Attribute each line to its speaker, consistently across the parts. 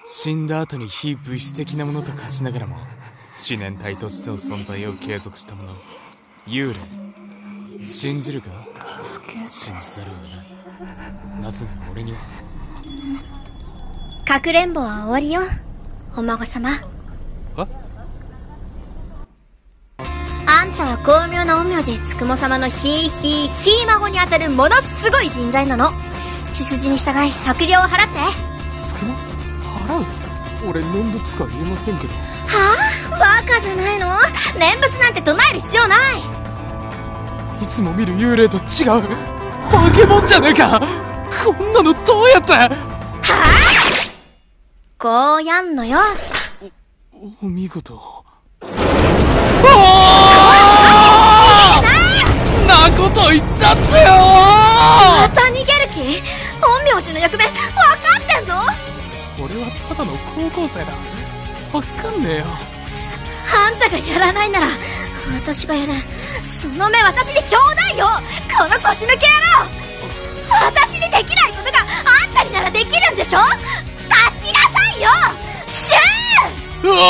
Speaker 1: 死んだ後に非物質的なものと化しながらも思念体としての存在を継続したもの、幽霊。信じるか？信じざるを得ない。なぜなら俺には。
Speaker 2: かくれんぼは終わりよ、お孫様。あんたは巧妙な陰陽師つくも様のひ孫にあたるものすごい人材なの。血筋に従い100両を払って。
Speaker 1: つくも？払う？俺念仏か言えませんけど。
Speaker 2: はあ？バカじゃないの？念仏なんて唱える必要ない。
Speaker 1: いつも見る幽霊と違う。化け物じゃねえか。こんなのどうやって。は
Speaker 2: あ？こうやんのよ。
Speaker 1: お見事。なこと言ったってよ。
Speaker 2: また逃げる気？陰陽師の役目分かってんの？
Speaker 1: 俺はただの高校生だ。分かんねえよ。
Speaker 2: あんたがやらないなら私がやる。その目私にちょうだいよ、この腰抜け野郎。私にできないことがあんたにならできるんでしょ。立ちなさいよ、シュー。うわ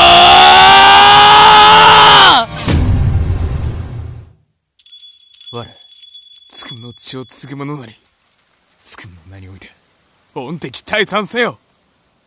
Speaker 1: 我つくもの血を継ぐ者なり、つくもの名において御敵退散せよ。